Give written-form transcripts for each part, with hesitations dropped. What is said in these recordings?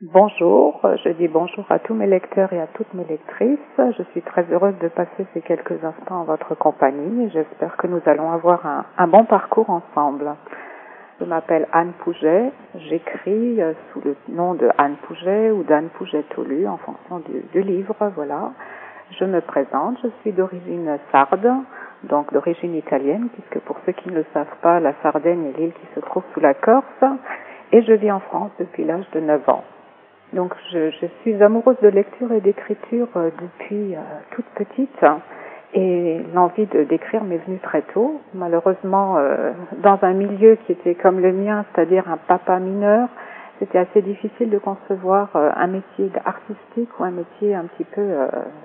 Bonjour, je dis bonjour à tous mes lecteurs et à toutes mes lectrices. Je suis très heureuse de passer ces quelques instants en votre compagnie et j'espère que nous allons avoir un bon parcours ensemble. Je m'appelle Anne Pouget, j'écris sous le nom de Anne Pouget ou d'Anne Pouget-Tolu en fonction du livre, voilà. Je me présente, je suis d'origine sarde, donc d'origine italienne, puisque pour ceux qui ne le savent pas, la Sardaigne est l'île qui se trouve sous la Corse, et je vis en France depuis l'âge de 9 ans. Donc je suis amoureuse de lecture et d'écriture depuis toute petite et l'envie d'écrire m'est venue très tôt. Malheureusement, dans un milieu qui était comme le mien, c'est-à-dire un papa mineur, c'était assez difficile de concevoir un métier artistique ou un métier un petit peu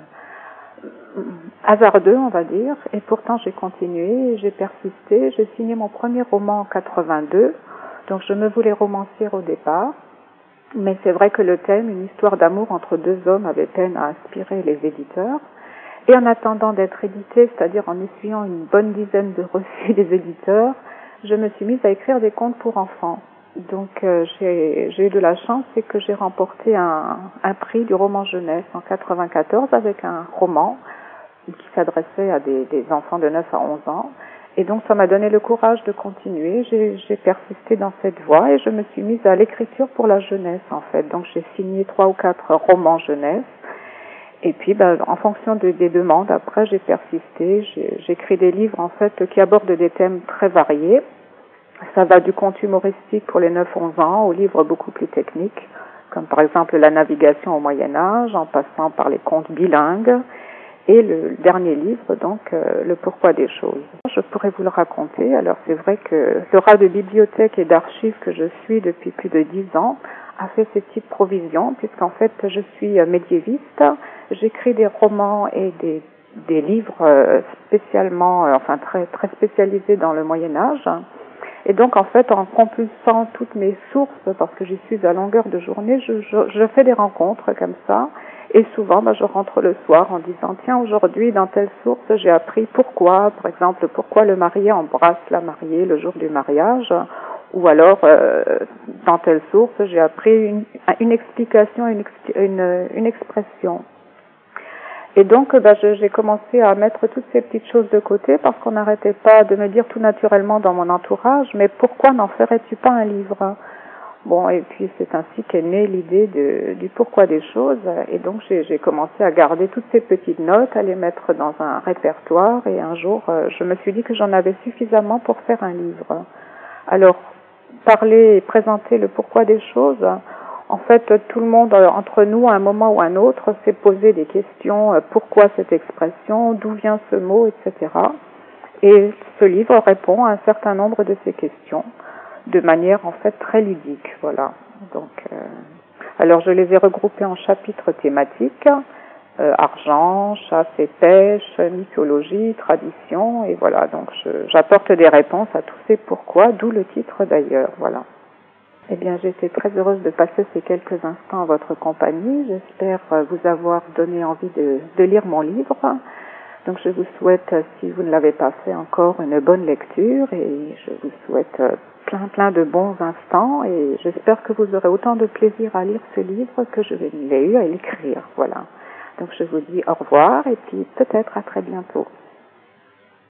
hasardeux, on va dire. Et pourtant j'ai continué, j'ai persisté, j'ai signé mon premier roman en 82, donc je me voulais romancière au départ. Mais c'est vrai que le thème, une histoire d'amour entre deux hommes, avait peine à inspirer les éditeurs. Et en attendant d'être édité, c'est-à-dire en essuyant une bonne dizaine de refus des éditeurs, je me suis mise à écrire des contes pour enfants. Donc j'ai eu de la chance, c'est que j'ai remporté un prix du roman jeunesse en 94 avec un roman qui s'adressait à des enfants de 9 à 11 ans. Et donc ça m'a donné le courage de continuer, j'ai persisté dans cette voie et je me suis mise à l'écriture pour la jeunesse en fait. Donc j'ai signé 3 ou 4 romans jeunesse et puis en fonction des demandes, après j'ai persisté, j'écris des livres en fait qui abordent des thèmes très variés. Ça va du conte humoristique pour les 9-11 ans aux livres beaucoup plus techniques, comme par exemple la navigation au Moyen-Âge, en passant par les contes bilingues. Et le dernier livre, donc, le pourquoi des choses. Je pourrais vous le raconter. Alors, c'est vrai que le rat de bibliothèque et d'archives que je suis depuis plus de 10 ans a fait ces petites provisions, puisqu'en fait, je suis médiéviste. J'écris des romans et des livres spécialement, très, très spécialisés dans le Moyen-Âge. Et donc, en fait, en compulsant toutes mes sources, parce que j'y suis à longueur de journée, je fais des rencontres comme ça. Et souvent, je rentre le soir en disant, tiens, aujourd'hui, dans telle source, j'ai appris pourquoi, par exemple, pourquoi le marié embrasse la mariée le jour du mariage, ou alors, dans telle source, j'ai appris une explication, une expression. Et donc, j'ai commencé à mettre toutes ces petites choses de côté parce qu'on n'arrêtait pas de me dire tout naturellement dans mon entourage, mais pourquoi n'en ferais-tu pas un livre ? Bon, et puis c'est ainsi qu'est née l'idée du pourquoi des choses. Et donc j'ai commencé à garder toutes ces petites notes, à les mettre dans un répertoire. Et un jour, je me suis dit que j'en avais suffisamment pour faire un livre. Alors, parler et présenter le pourquoi des choses, en fait, tout le monde, entre nous, à un moment ou à un autre, s'est posé des questions. Pourquoi cette expression ? D'où vient ce mot ? Etc. Et ce livre répond à un certain nombre de ces questions, de manière en fait très ludique, voilà. Donc, alors je les ai regroupés en chapitres thématiques, argent, chasse et pêche, mythologie, tradition, et voilà. Donc j'apporte des réponses à tous ces pourquoi, d'où le titre d'ailleurs, voilà. Eh bien, j'étais très heureuse de passer ces quelques instants en votre compagnie. J'espère vous avoir donné envie de lire mon livre. Donc je vous souhaite, si vous ne l'avez pas fait encore, une bonne lecture et je vous souhaite plein de bons instants et j'espère que vous aurez autant de plaisir à lire ce livre que je l'ai eu à l'écrire. Voilà. Donc je vous dis au revoir et puis peut-être à très bientôt.